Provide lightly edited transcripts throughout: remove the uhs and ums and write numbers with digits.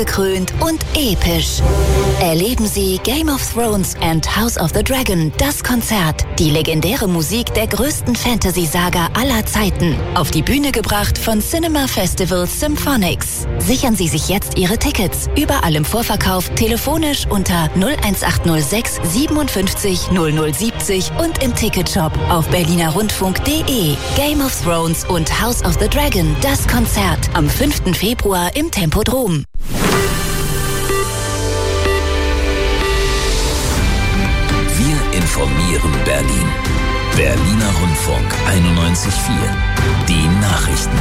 gekrönt und episch. Erleben Sie Game of Thrones and House of the Dragon, das Konzert. Die legendäre Musik der größten Fantasy-Saga aller Zeiten. Auf die Bühne gebracht von Cinema Festival Symphonics. Sichern Sie sich jetzt Ihre Tickets. Überall im Vorverkauf, telefonisch unter 01806 57 0070 und im Ticketshop auf berlinerrundfunk.de. Game of Thrones und House of the Dragon, das Konzert. Am 5. Februar im Tempodrom. Wir informieren Berlin. Berliner Rundfunk 91.4. Die Nachrichten.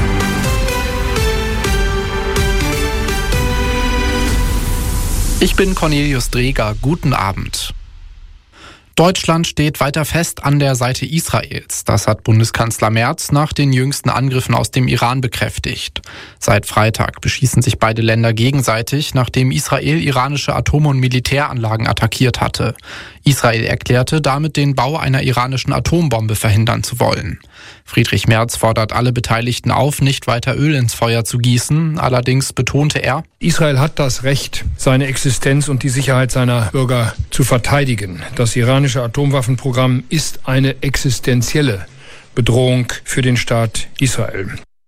Ich bin Cornelius Dreger. Guten Abend. Deutschland steht weiter fest an der Seite Israels. Das hat Bundeskanzler Merz nach den jüngsten Angriffen aus dem Iran bekräftigt. Seit Freitag beschießen sich beide Länder gegenseitig, nachdem Israel iranische Atom- und Militäranlagen attackiert hatte. Israel erklärte, damit den Bau einer iranischen Atombombe verhindern zu wollen. Friedrich Merz fordert alle Beteiligten auf, nicht weiter Öl ins Feuer zu gießen. Allerdings betonte er: Israel hat das Recht, seine Existenz und die Sicherheit seiner Bürger zu verteidigen. Das iranische Atomwaffenprogramm ist eine existenzielle Bedrohung für den Staat Israel.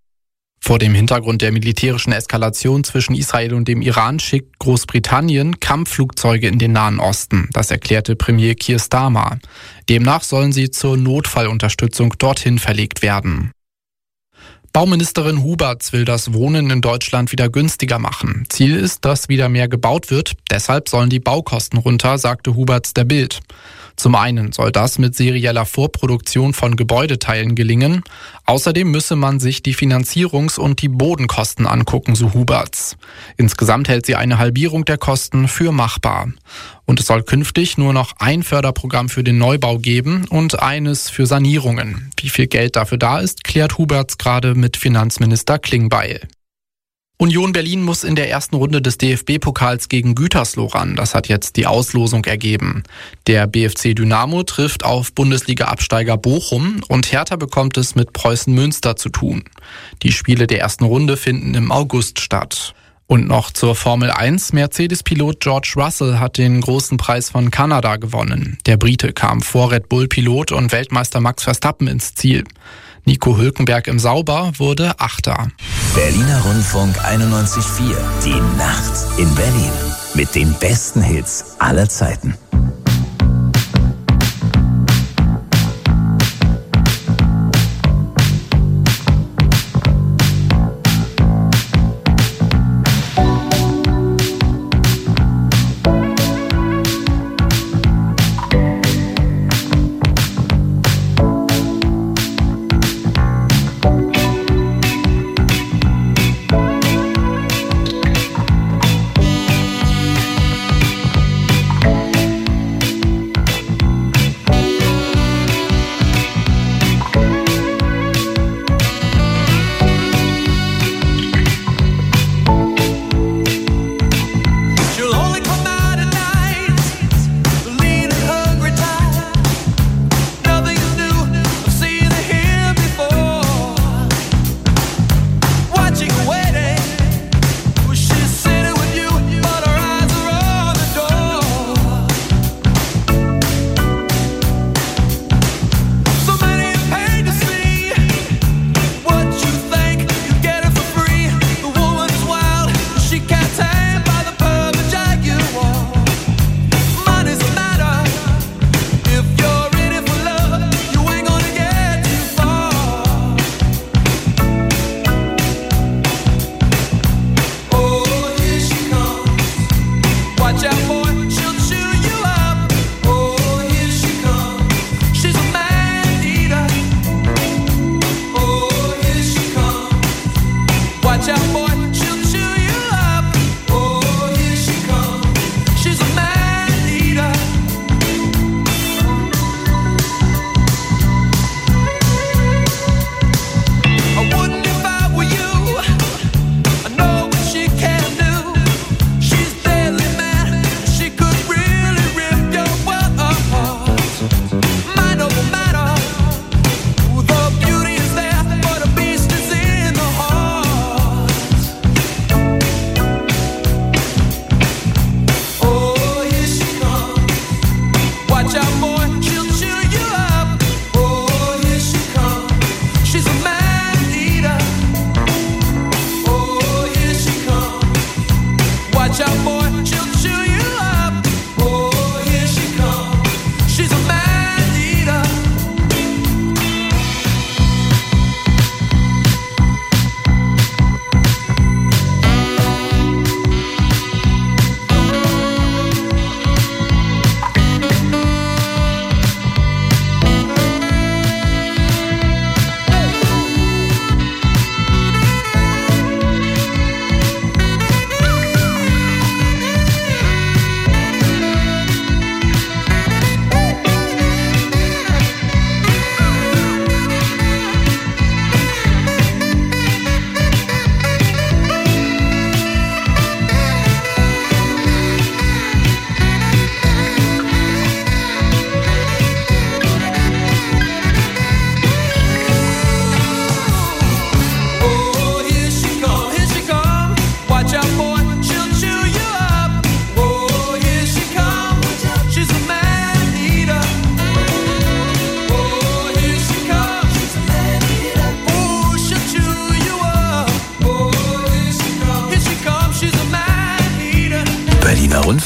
Vor dem Hintergrund der militärischen Eskalation zwischen Israel und dem Iran schickt Großbritannien Kampfflugzeuge in den Nahen Osten. Das erklärte Premier Keir Starmer. Demnach sollen sie zur Notfallunterstützung dorthin verlegt werden. Bauministerin Huberts will das Wohnen in Deutschland wieder günstiger machen. Ziel ist, dass wieder mehr gebaut wird. Deshalb sollen die Baukosten runter, sagte Huberts der Bild. Zum einen soll das mit serieller Vorproduktion von Gebäudeteilen gelingen. Außerdem müsse man sich die Finanzierungs- und die Bodenkosten angucken, so Huberts. Insgesamt hält sie eine Halbierung der Kosten für machbar. Und es soll künftig nur noch ein Förderprogramm für den Neubau geben und eines für Sanierungen. Wie viel Geld dafür da ist, klärt Huberts gerade mit Finanzminister Klingbeil. Union Berlin muss in der ersten Runde des DFB-Pokals gegen Gütersloh ran. Das hat jetzt die Auslosung ergeben. Der BFC Dynamo trifft auf Bundesliga-Absteiger Bochum und Hertha bekommt es mit Preußen Münster zu tun. Die Spiele der ersten Runde finden im August statt. Und noch zur Formel 1. Mercedes-Pilot George Russell hat den großen Preis von Kanada gewonnen. Der Brite kam vor Red Bull-Pilot und Weltmeister Max Verstappen ins Ziel. Nico Hülkenberg im Sauber wurde Achter. Berliner Rundfunk 91.4. Die Nacht in Berlin. Mit den besten Hits aller Zeiten.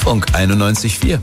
Rundfunk 91.4.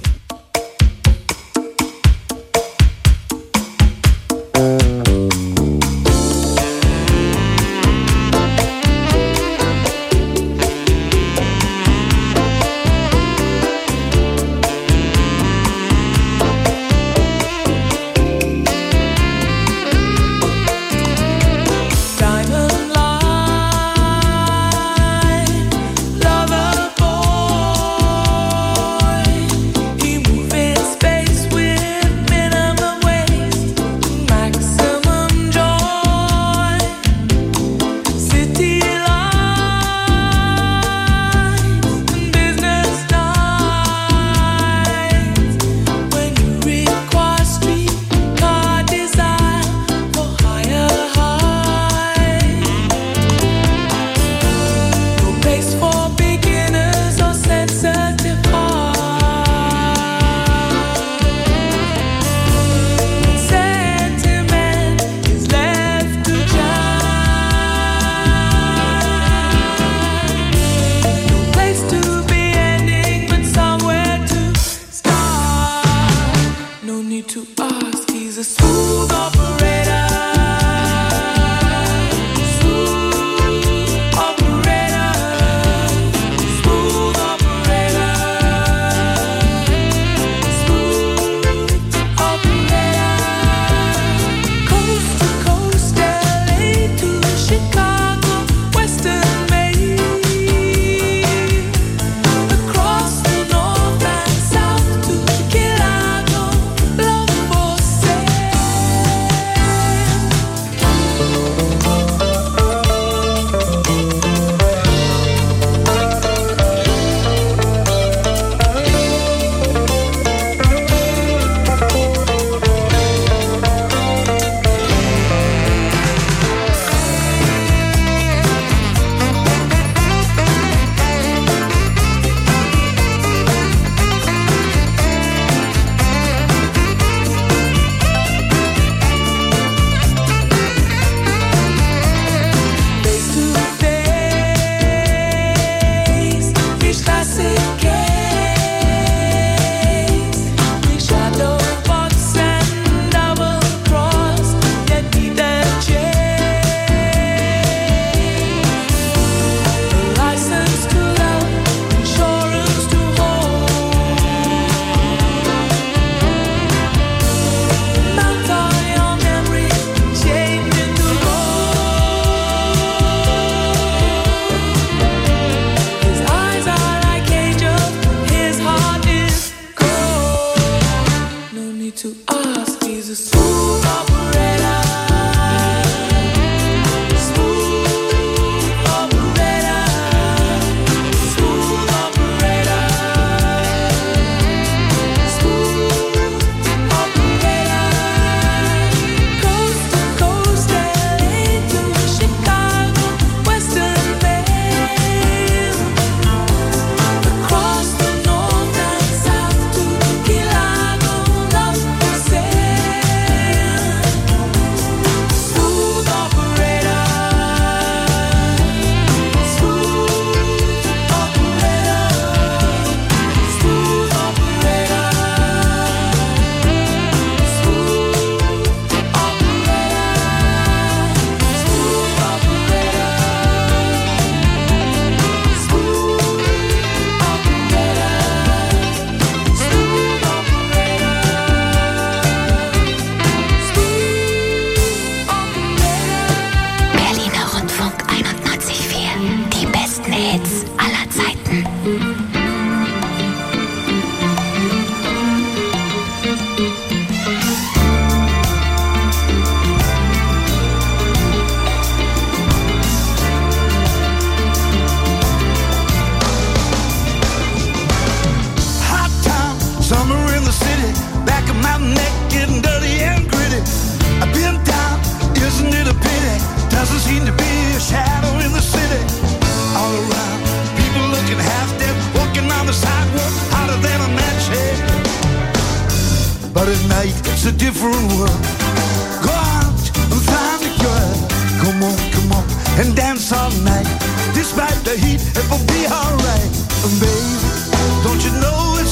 But at night it's a different world. Go out and find a girl. Come on, and dance all night. Despite the heat, it will be alright. And baby, don't you know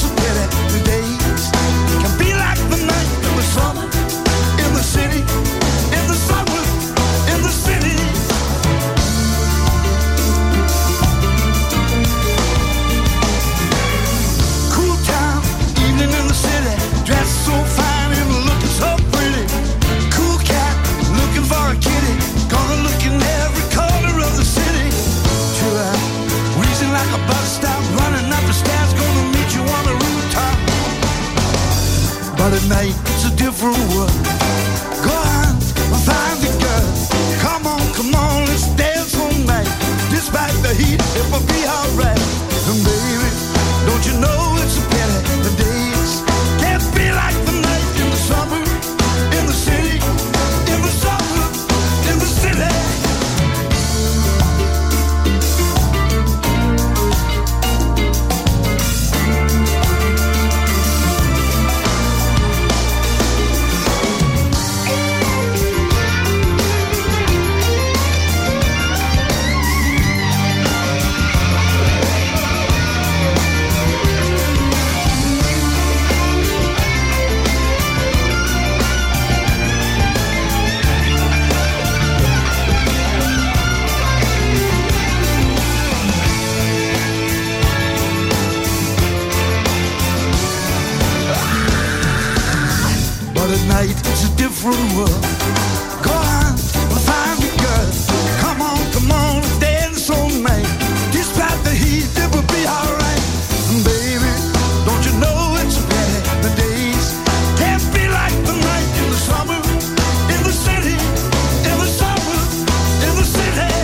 different world. Go out and find a girl. Come on, dance all night. Despite the heat, it will be alright. Baby, don't you know it's a pity the days can't be like the night in the summer, in the city, in the summer, in the city.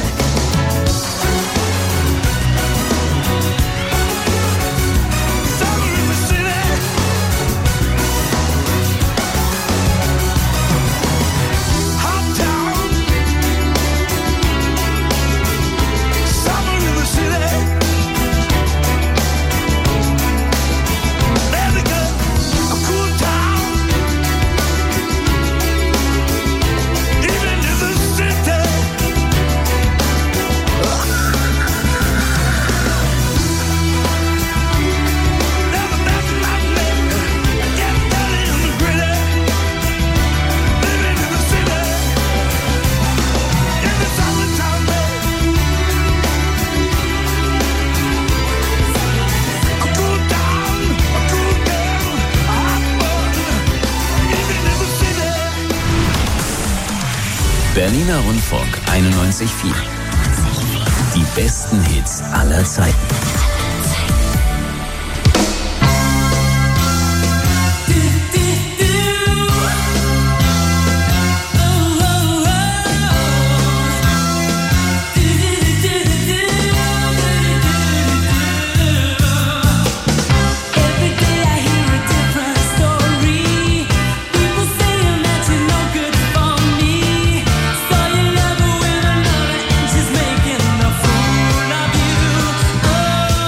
Summer in the city. Hot town. Summer in the city. Very good. A cool town. Even in the city. Never met my baby. Get dirty and gritty. Living in the city. In the summertime, baby. A cool town, a cool girl, a hot bun. Even in the city. Berliner Rundfunk 91.4. Die besten Hits aller Zeiten. Every day I hear a different story. People saying that you're no good for me. Saw your lover with another and she's making a fool of you. Oh,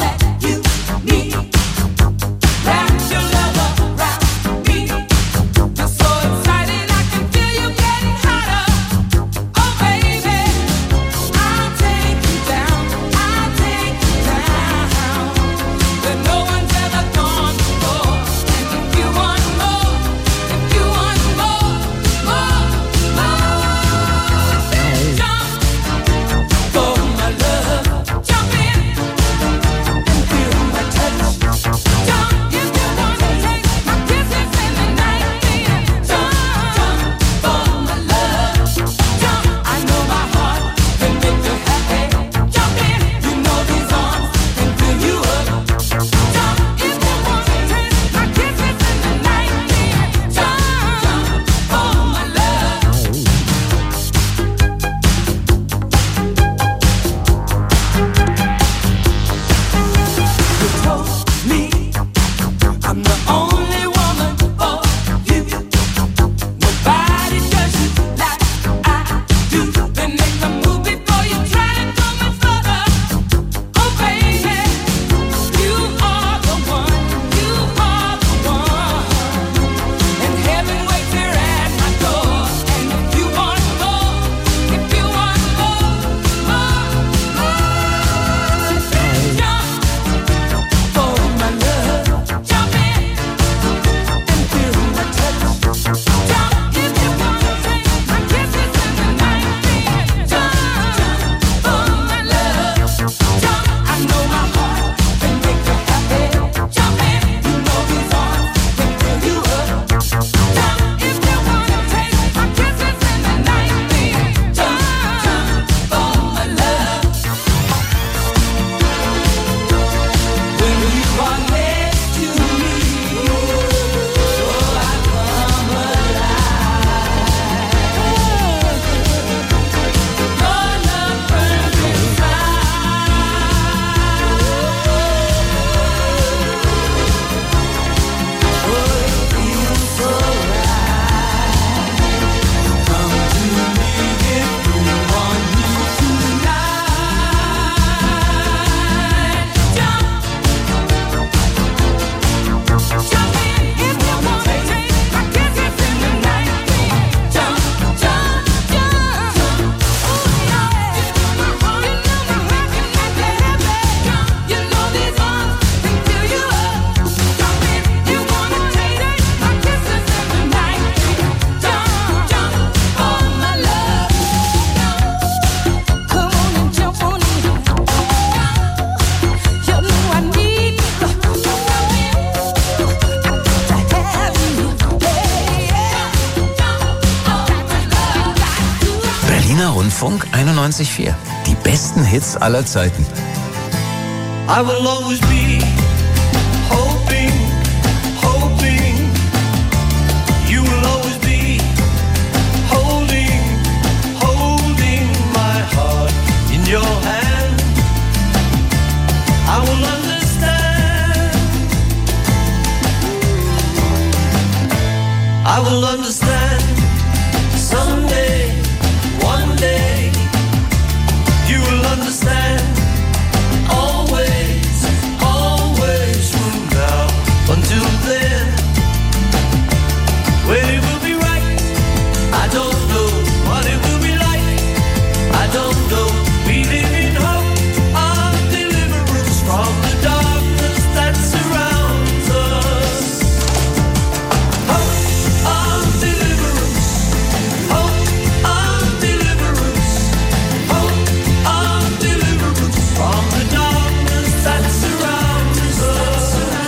Rundfunk 91.4. Die besten Hits aller Zeiten. I will always be hoping, hoping. You will always be holding, holding my heart in your hand. I will understand. I will understand someday, one day. You will understand. Always, always from now until then. When it will be right, I don't know. What it will be like, I don't know. We live in hope of deliverance from the darkness that surrounds us. Hope of deliverance. Hope of deliverance. Hope of deliverance from the darkness that surrounds us.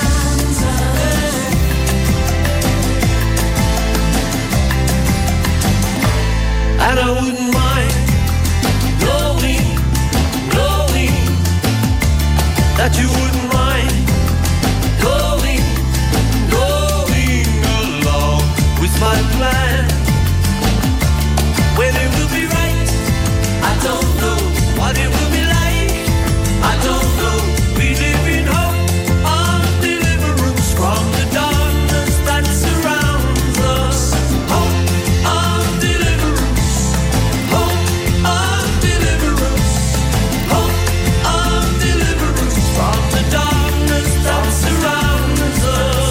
And I wouldn't mind knowing, knowing that you wouldn't mind going, going along with my plan. When it will be right, I don't know. What it will be like, I don't know. We live in hope of deliverance from the darkness that surrounds us. Hope of deliverance. Hope of deliverance. Hope of deliverance from the darkness that surrounds us.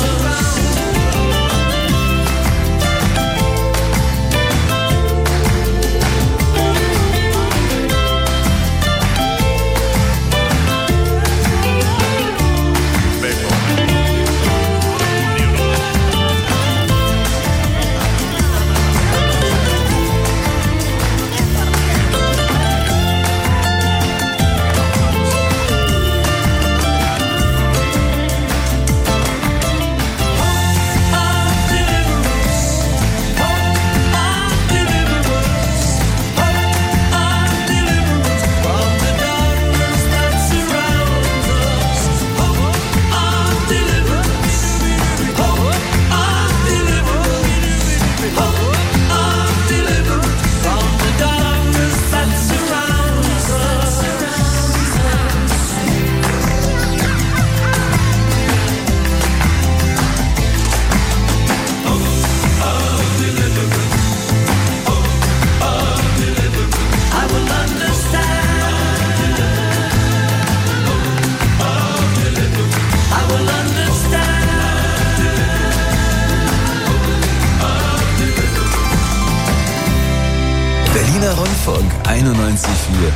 Berliner Rundfunk 91.4.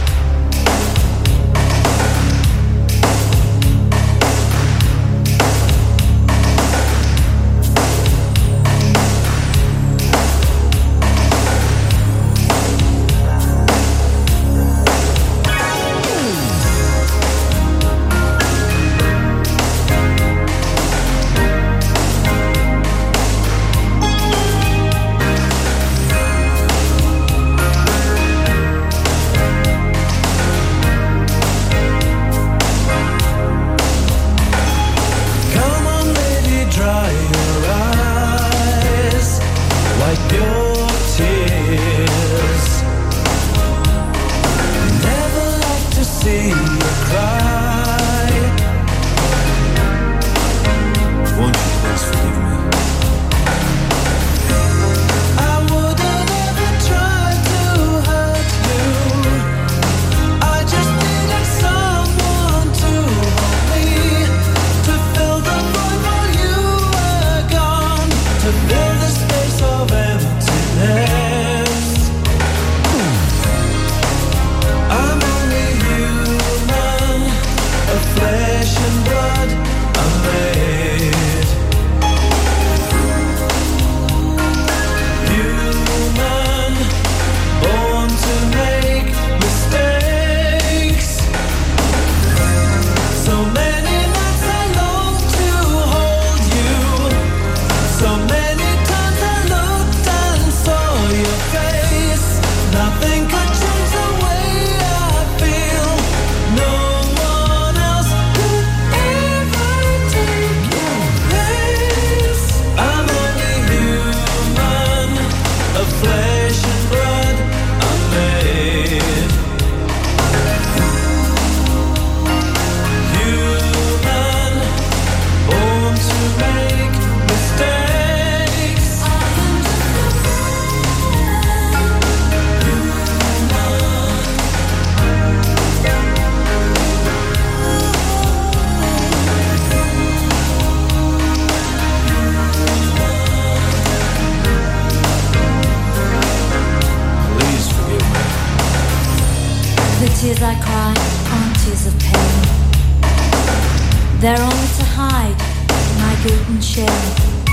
tears I cry aren't tears of pain. They're only to hide my guilt and shame.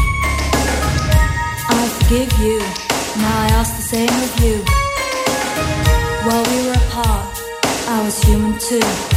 I forgive you, now I ask the same of you. While we were apart, I was human too.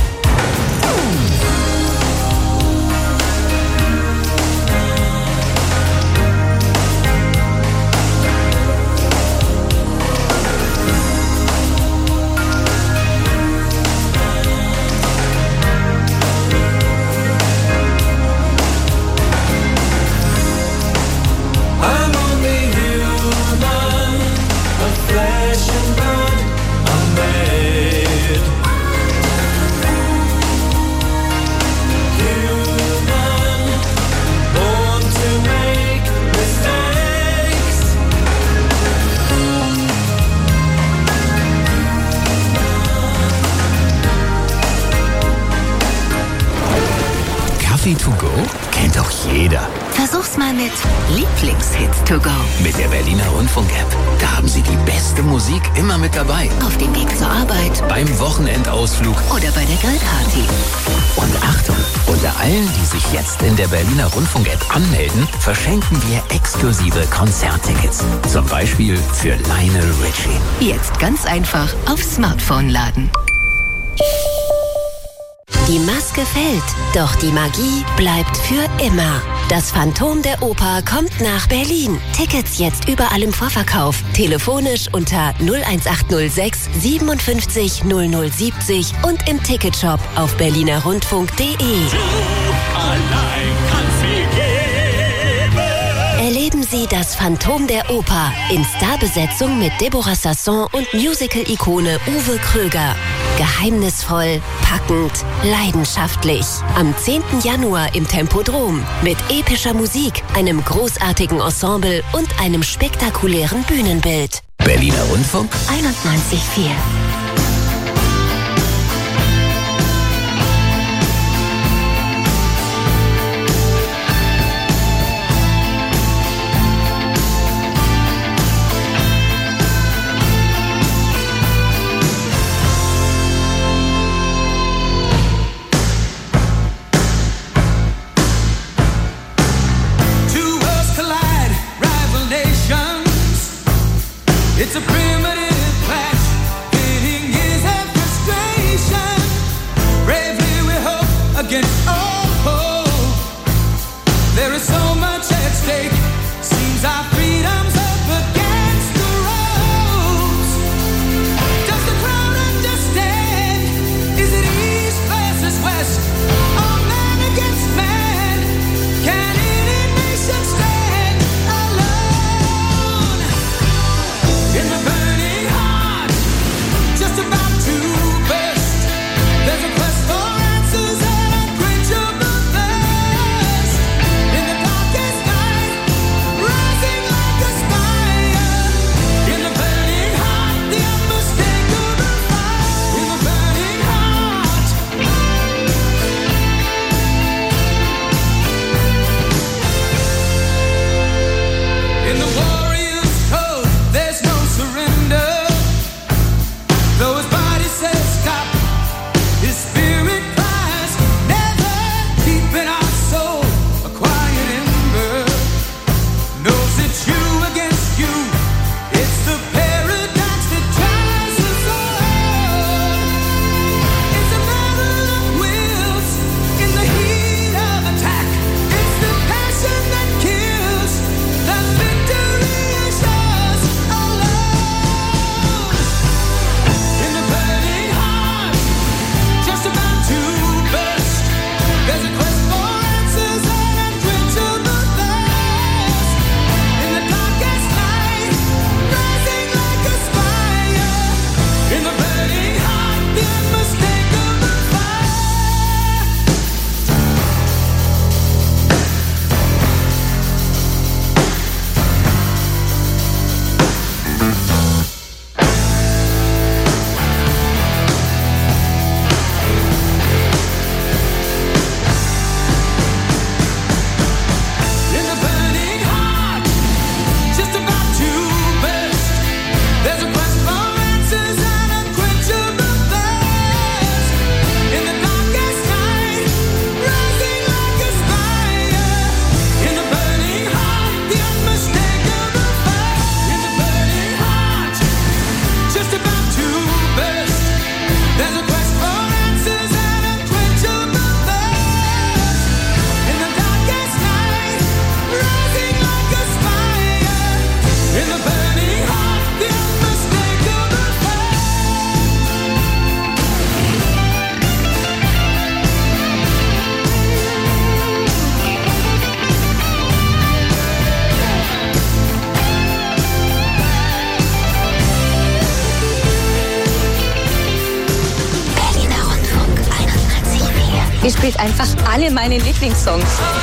To go kennt doch jeder. Versuch's mal mit Lieblingshits to go. Mit der Berliner Rundfunk-App. Da haben Sie die beste Musik immer mit dabei. Auf dem Weg zur Arbeit, Beim Wochenendausflug. oder bei der Grillparty. Und Achtung, unter allen, die sich jetzt in der Berliner Rundfunk-App anmelden, verschenken wir exklusive Konzerttickets. Zum Beispiel für Lionel Richie. Jetzt ganz einfach aufs Smartphone laden. Die Maske fällt, doch die Magie bleibt für immer. Das Phantom der Oper kommt nach Berlin. Tickets jetzt überall im Vorverkauf. Telefonisch unter 01806 57 0070 und im Ticketshop auf berlinerrundfunk.de. Erleben Sie das Phantom der Oper in Starbesetzung mit Deborah Sasson und Musical-Ikone Uwe Kröger. Geheimnisvoll, packend, leidenschaftlich. Am 10. Januar im Tempodrom mit epischer Musik, einem großartigen Ensemble und einem spektakulären Bühnenbild. Berliner Rundfunk 91,4. It's a primitive clash, fitting is a frustration. Bravely we hope against all hope. There is so much at stake, seems our freedom's up against the ropes. Does the crowd understand? Is it east versus west? Or man against man? Can any nation stand alone? In the burning heart, just about to burst, there's a quest for answers and unquenchable thirst. In the darkest night, rising like a spire. In the burning heart, the unmistakable fire. In the burning heart. In the warrior's code, there's no surrender. Though his body says stop, his spirit cries never. Deep in our soul, a quiet ember knows it's you against you. It's the paradox that drives us all. It's a battle of wills in the heat of attack. It's the passion that kills. The victory is yours alone. In the burning heart, just about to burst, there's a quest for answers and unquenchable thirst. In the Die spielt einfach alle meine Lieblingssongs.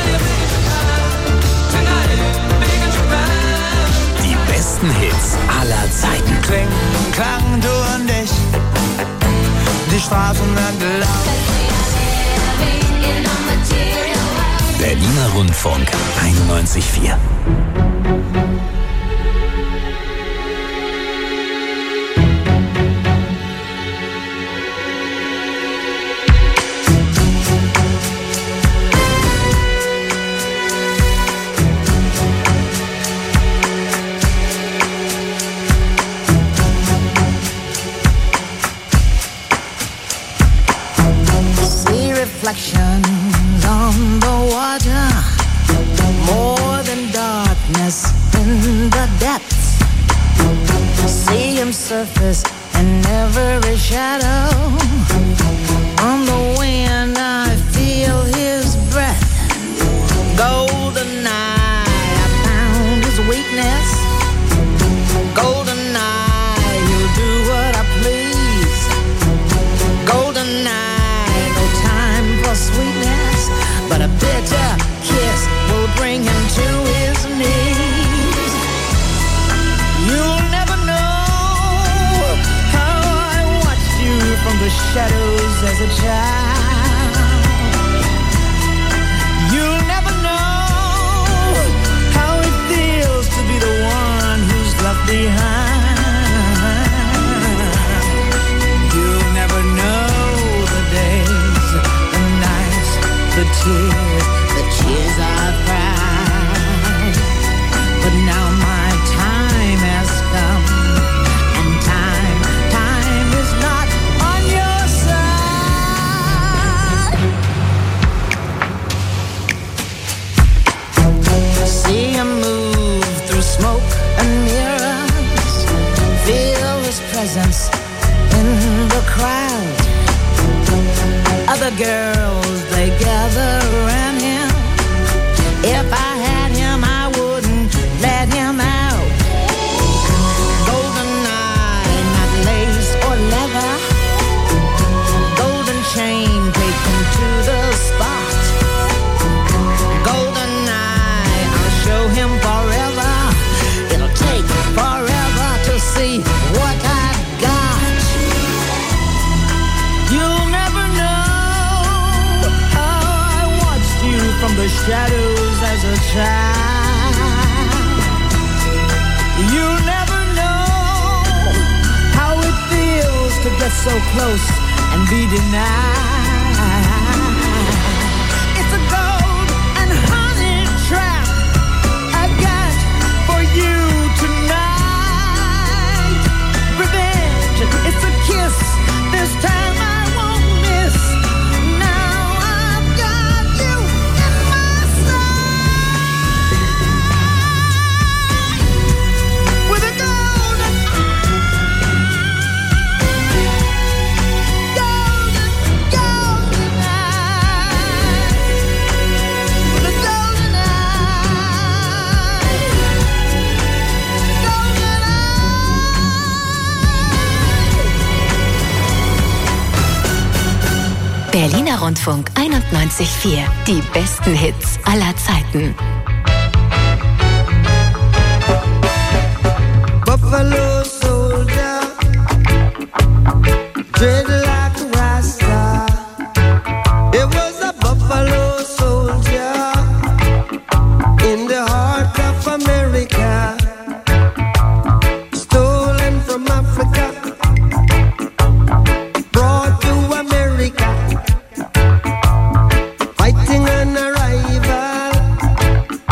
Die besten Hits aller Zeiten. Kling, klang, du und ich, die Straßen entlang. Berliner Rundfunk 91,4. Reflections on the water, more than darkness in the depths. See him surface in every shadow. On the wind I feel his breath. Golden eye, I found his weakness. Golden eye, he'll do what I please. Golden eye, sweetness, but a bitter kiss will bring him to his knees. You'll never know how I watched you from the shadows as a child. You'll never know how it feels to be the one who's left behind. You'll never know the days, the tears I've cried. But now my time has come, and time is not on your side. See him move through smoke and mirrors, feel his presence in the crowd. Other girls, they gather around him. If I had him, I wouldn't let him out. Golden eye, not lace or leather. Golden chain taken to the spot. Golden eye, I'll show him forever. It'll take forever to see what I've got. You'll never know from the shadows as a child. You'll never know how it feels to get so close and be denied. It's a gold and honey trap I've got for you tonight. Revenge, it's a kiss, this time I won't miss. Berliner Rundfunk 91,4. Die besten Hits aller Zeiten. Buffalo soldier, dread like a rasta. It was a buffalo soldier in the heart of America, stolen from Africa, brought to America, fighting an arrival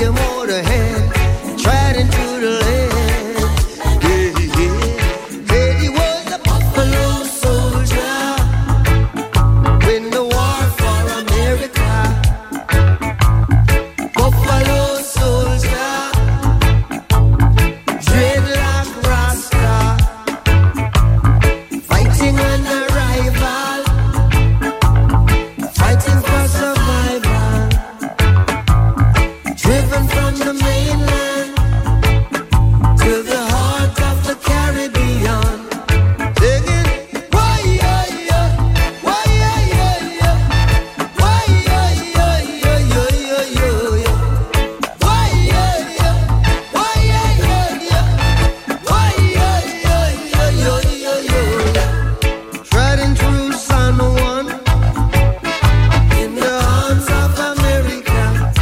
the motorhead, treading through the land. Yeah, yeah. Hey, he was a buffalo soldier in the war for America. Buffalo soldier, dreadlock rasta, fighting an rival, fighting for survival, driven from the mainland to the heart of the Caribbean. Singing, why, yeah, yeah, why, yeah, yeah, yeah, why, yeah, yeah, yeah, yeah, yeah, yeah, yeah. Why, yeah, yeah, why, yeah, yeah, yeah, why, yeah, yeah, yeah, yeah, yeah, yeah, yeah. Treading through San Juan in the arms of America,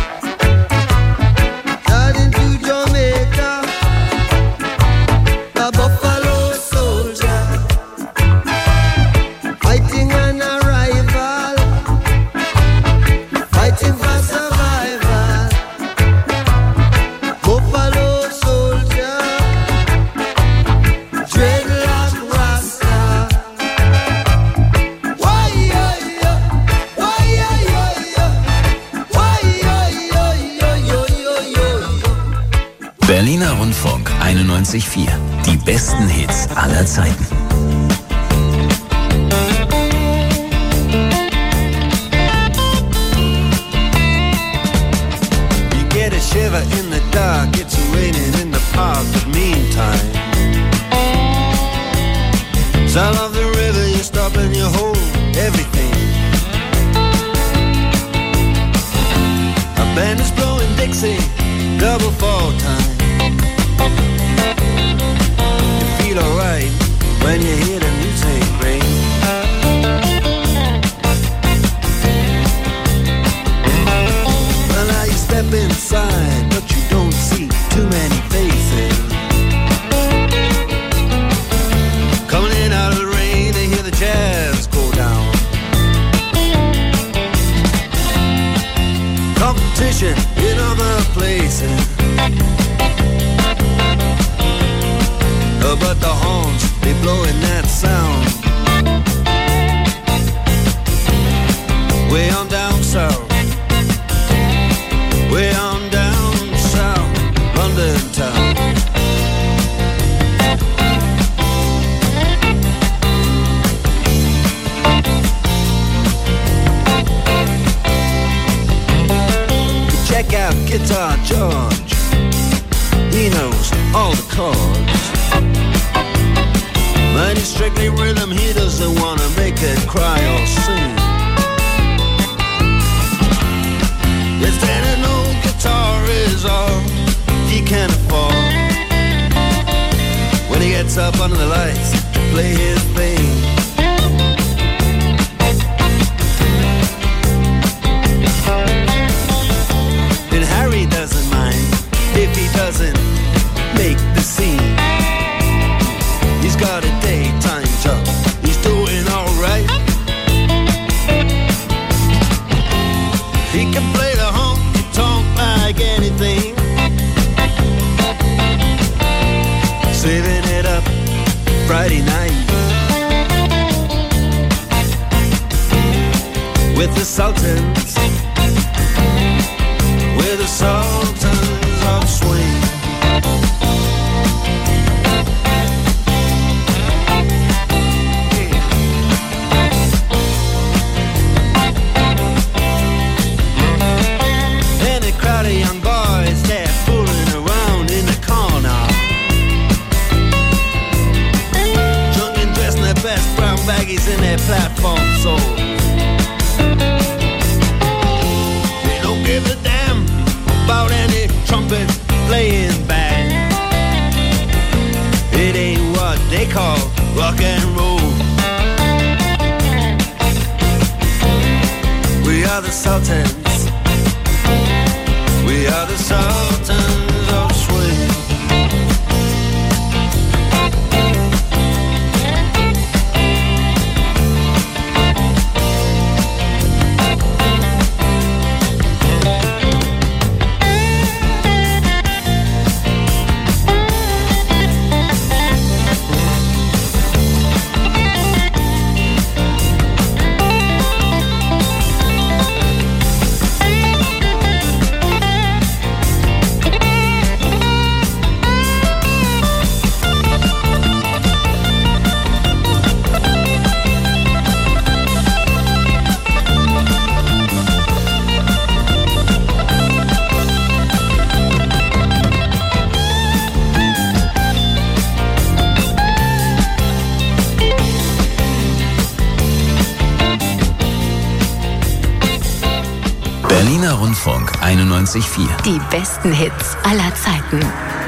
treading through Jamaica, a buffalo soldier, fighting an rival, fighting for survival. Buffalo soldier, dreadlock rasta. Why, yeah, yeah, why, yeah, yeah, yeah, why, yeah, yeah, yeah, yeah, yeah, yeah. Berliner Rundfunk 91.4. Die besten Hits aller Zeiten. You get a shiver in the dark, it's raining in the park, but meantime, sound of the river, you stop and you hold everything. A band is blowing Dixie, double fall time. You feel alright when you hear the music ring. Well, now you step inside, but you don't see too many faces. Coming in out of the rain, they hear the jazz go down. Competition in other places, but the horns, they blowing that sound. Way on down south, way on down south, London town. Check out Guitar George, he knows all the chords. But he's strictly rhythm, he doesn't want to make it cry or sing. Yes, then an old guitar is all he can afford when he gets up under the lights to play his thing. And Harry doesn't mind if he doesn't make the scene. He's got a daytime job, he's doing alright. He can play the honky-tonk like anything, saving it up Friday night with the Sultans, with the Sultans of Swing. Crowd of young boys, they're fooling around in the corner, drunk and dressed in their best brown baggies in their platform soles. They don't give a damn about any trumpet playing band. It ain't what they call rock and roll. We are the Sultans, we are the Sultans of Swing. 94.4. Die besten Hits aller Zeiten.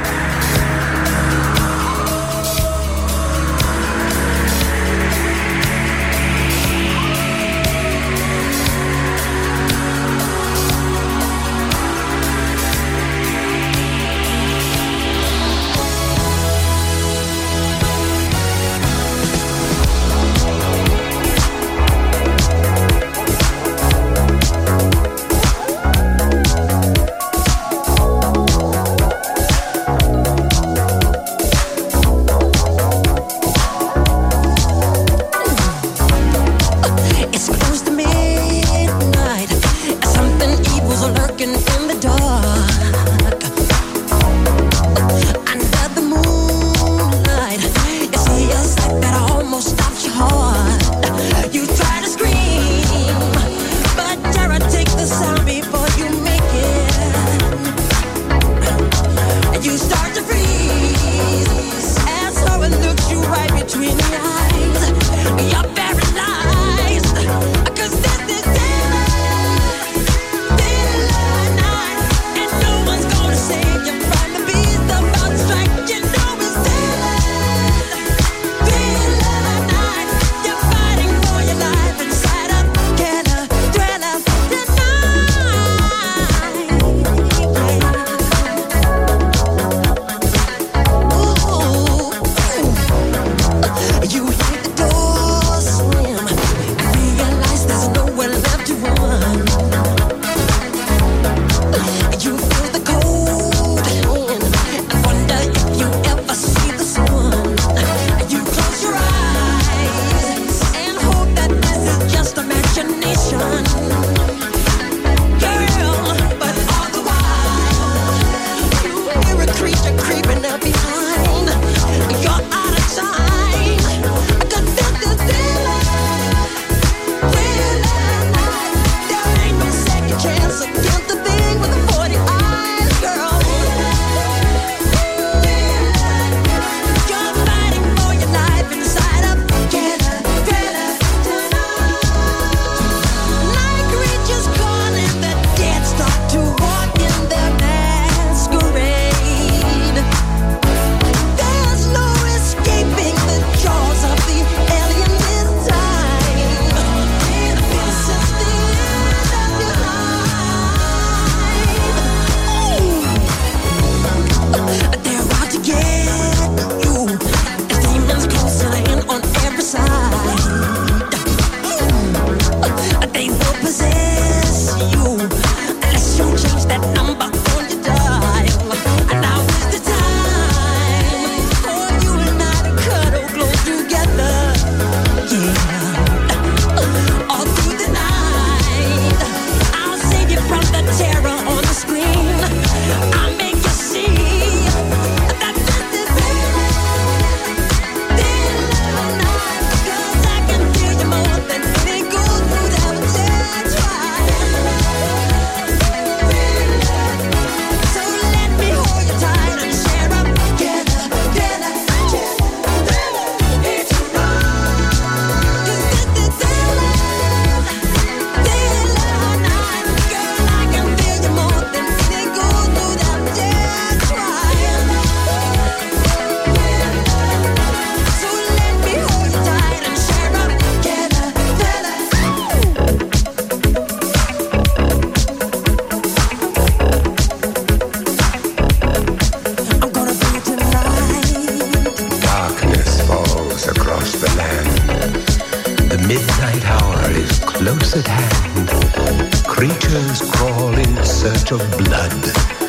Creatures crawl in search of blood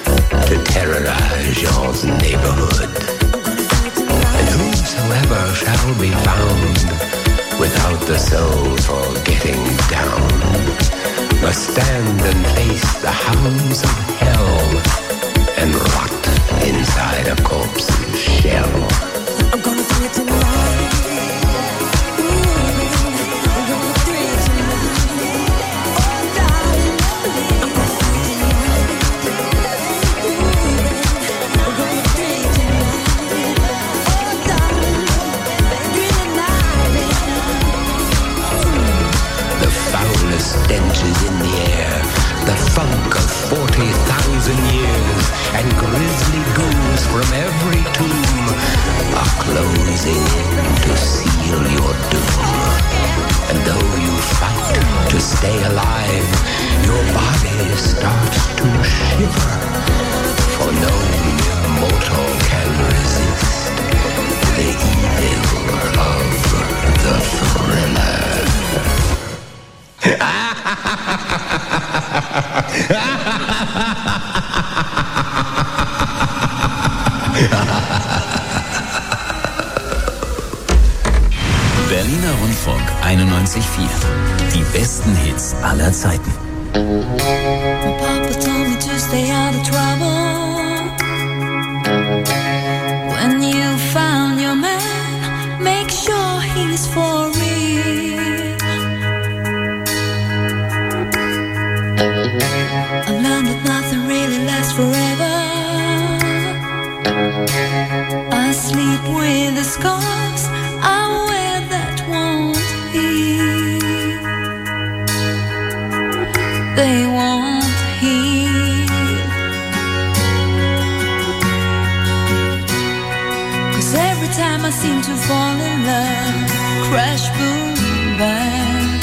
to terrorize your neighborhood. And whosoever shall be found without the soul for getting down must stand and face the hounds of hell and rot inside a corpse's shell. I'm gonna do it tonight. Stench is in the air, the funk of 40,000 closing in to seal your doom. And though you fight to stay alive, your body starts to shiver. For no mere mortal can resist the evil of the thriller. Berliner Rundfunk 91.4. Die besten Hits aller Zeiten. Papa told me to stay out of trouble. When you found your man, make sure he's for real. I learned that nothing really lasts forever. I sleep with the scars I wear that won't heal. They won't heal. 'Cause every time I seem to fall in love, crash, boom, bang,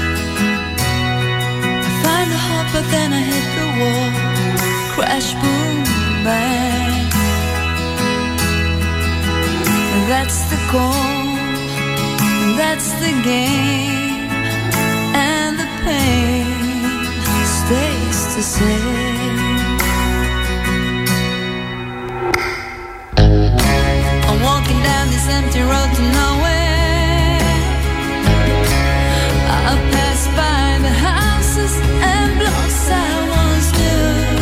I find a heart but then I hit the wall. Crash, boom, bang. That's the goal, that's the game, and the pain stays the same. I'm walking down this empty road to nowhere. I pass by the houses and blocks I once knew.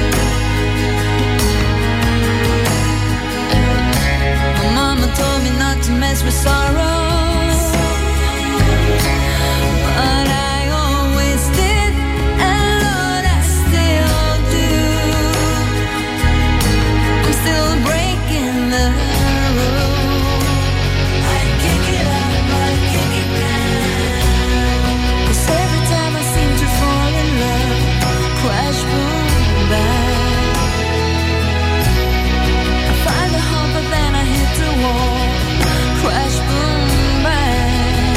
My mama told me not to mess with sorrow, but I always did, and Lord, I still do. I'm still breaking the rule. I kick it up, I kick it down. 'Cause every time I seem to fall in love, crash, boom, bang, I find a heart but then I hit the wall. Crash, boom, bang.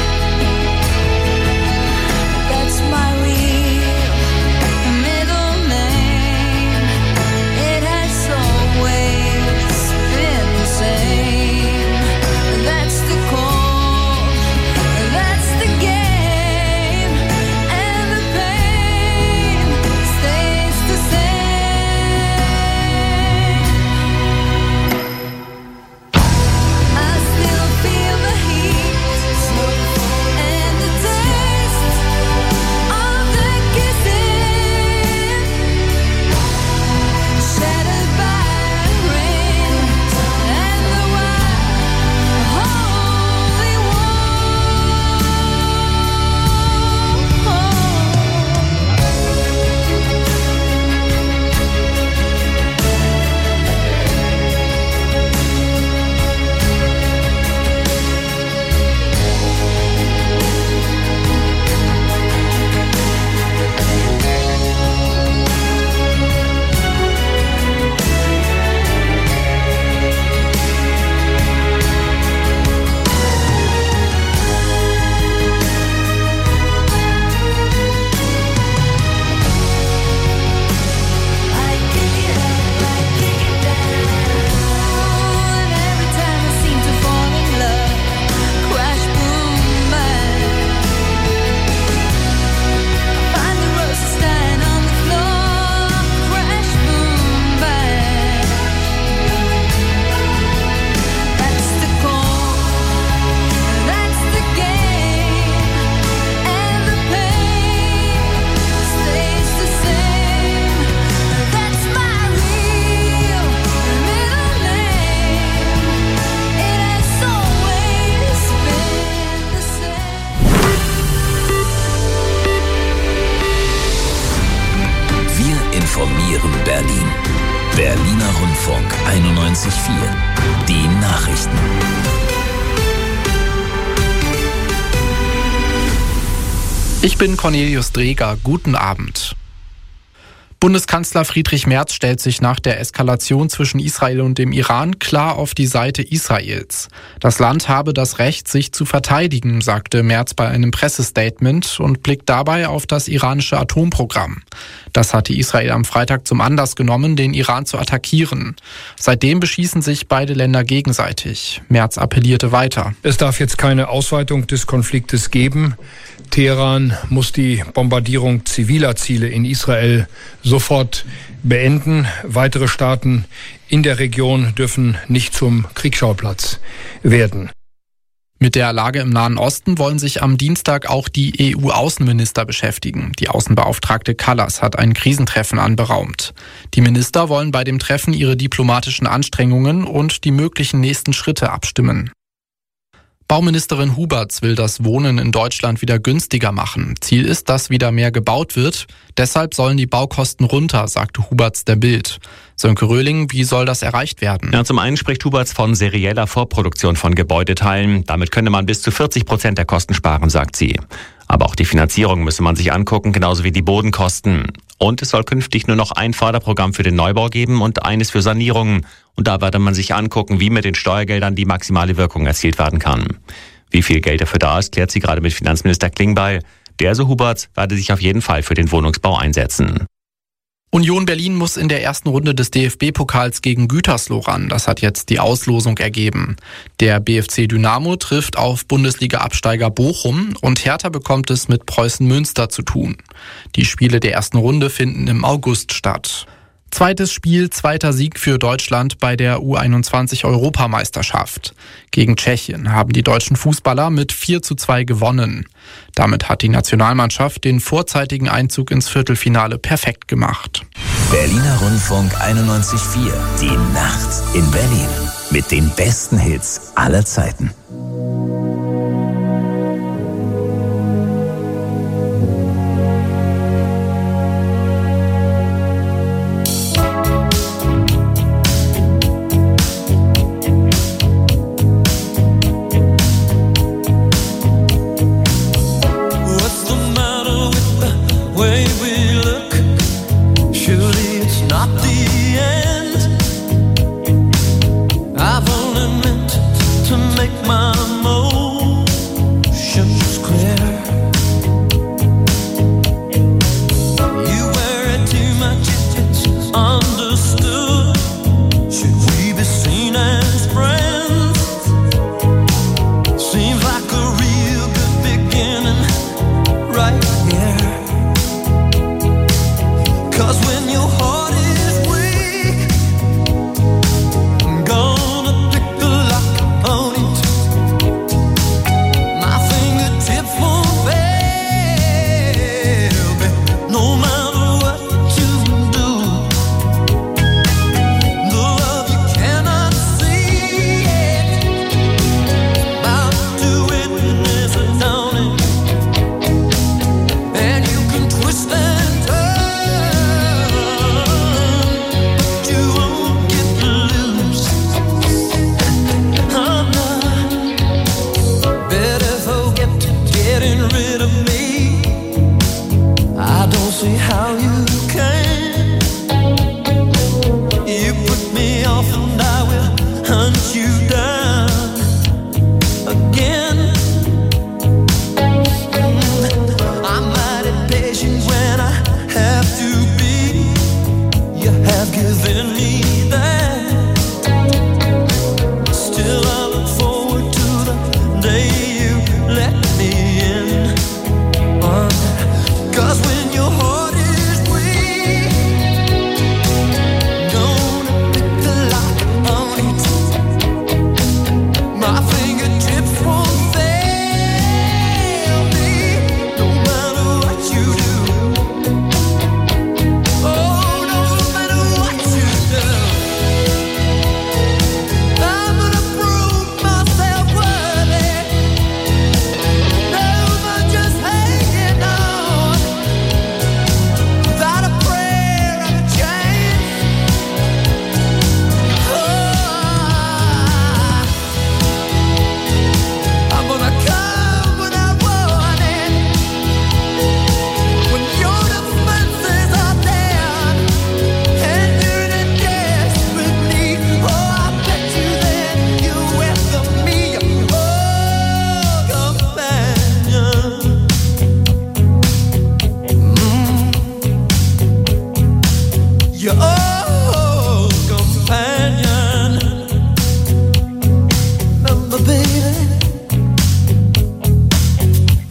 That's my real middle name. It has always been the same. That's the call, that's the game, and the pain stays the same. I still feel the heat and the taste of the kissing, shattered by rain and the wild holy Informieren Berlin. Berliner Rundfunk 91.4. Die Nachrichten. Ich bin Cornelius Dreger. Guten Abend. Bundeskanzler Friedrich Merz stellt sich nach der Eskalation zwischen Israel und dem Iran klar auf die Seite Israels. Das Land habe das Recht, sich zu verteidigen, sagte Merz bei einem Pressestatement und blickt dabei auf das iranische Atomprogramm. Das hatte Israel am Freitag zum Anlass genommen, den Iran zu attackieren. Seitdem beschießen sich beide Länder gegenseitig. Merz appellierte weiter. Es darf jetzt keine Ausweitung des Konfliktes geben. Teheran muss die Bombardierung ziviler Ziele in Israel sofort beenden. Weitere Staaten in der Region dürfen nicht zum Kriegsschauplatz werden. Mit der Lage im Nahen Osten wollen sich am Dienstag auch die EU-Außenminister beschäftigen. Die Außenbeauftragte Kallas hat ein Krisentreffen anberaumt. Die Minister wollen bei dem Treffen ihre diplomatischen Anstrengungen und die möglichen nächsten Schritte abstimmen. Bauministerin Huberts will das Wohnen in Deutschland wieder günstiger machen. Ziel ist, dass wieder mehr gebaut wird. Deshalb sollen die Baukosten runter, sagte Huberts der Bild. Sönke Röhling, wie soll das erreicht werden? Ja, zum einen spricht Huberts von serieller Vorproduktion von Gebäudeteilen. Damit könne man bis zu 40% der Kosten sparen, sagt sie. Aber auch die Finanzierung müsse man sich angucken, genauso wie die Bodenkosten. Und es soll künftig nur noch ein Förderprogramm für den Neubau geben und eines für Sanierungen. Und da werde man sich angucken, wie mit den Steuergeldern die maximale Wirkung erzielt werden kann. Wie viel Geld dafür da ist, klärt sie gerade mit Finanzminister Klingbeil. Der, so Huberts, werde sich auf jeden Fall für den Wohnungsbau einsetzen. Union Berlin muss in der ersten Runde des DFB-Pokals gegen Gütersloh ran. Das hat jetzt die Auslosung ergeben. Der BFC Dynamo trifft auf Bundesliga-Absteiger Bochum und Hertha bekommt es mit Preußen Münster zu tun. Die Spiele der ersten Runde finden im August statt. Zweites Spiel, zweiter Sieg für Deutschland bei der U21-Europameisterschaft. Gegen Tschechien haben die deutschen Fußballer mit 4:2 gewonnen. Damit hat die Nationalmannschaft den vorzeitigen Einzug ins Viertelfinale perfekt gemacht. Berliner Rundfunk 91.4. Die Nacht in Berlin. Mit den besten Hits aller Zeiten. What's the matter with the way we look? Surely it's not the end. I've only meant to make my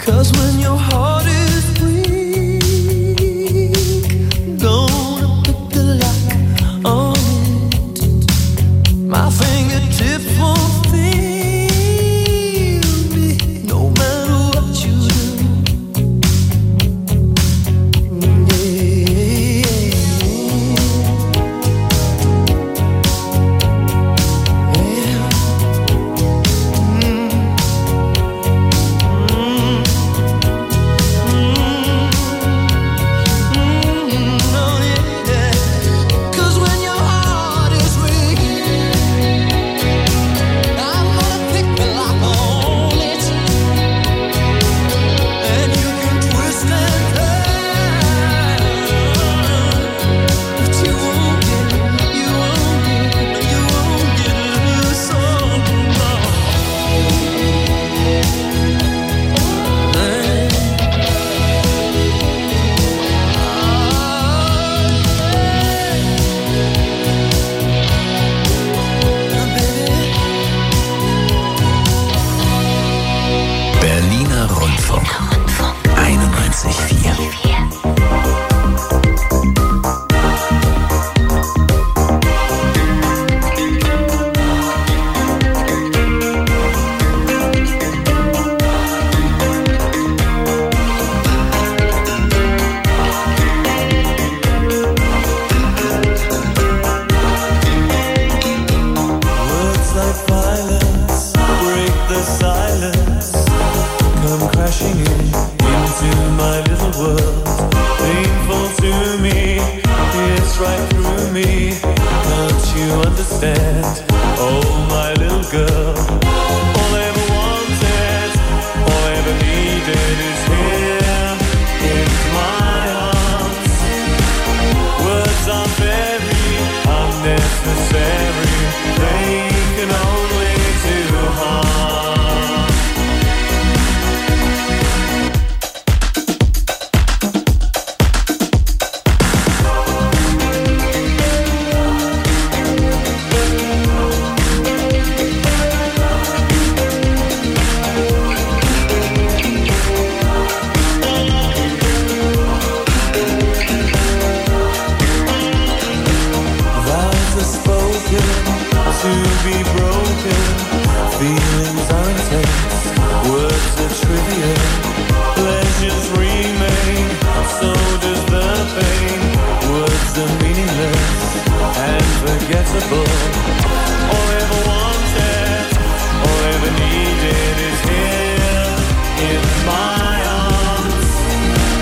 'Cause when your heart is weak, gonna pick the lock on it. My fingertips won't feel me, no matter what you do. Berliner Rundfunk 91,4. Words like violence break the silence, come crashing into my little world. Painful to me, it's right through me. Can't you understand? Oh, my little girl. All I ever wanted, all I ever needed is here in my arms. Words are very unnecessary. They can only do harm. Vows are spoken to be broken. Feelings are intense, words are trivial. Pleasures remain, so does the pain. Words are meaningless and forgettable.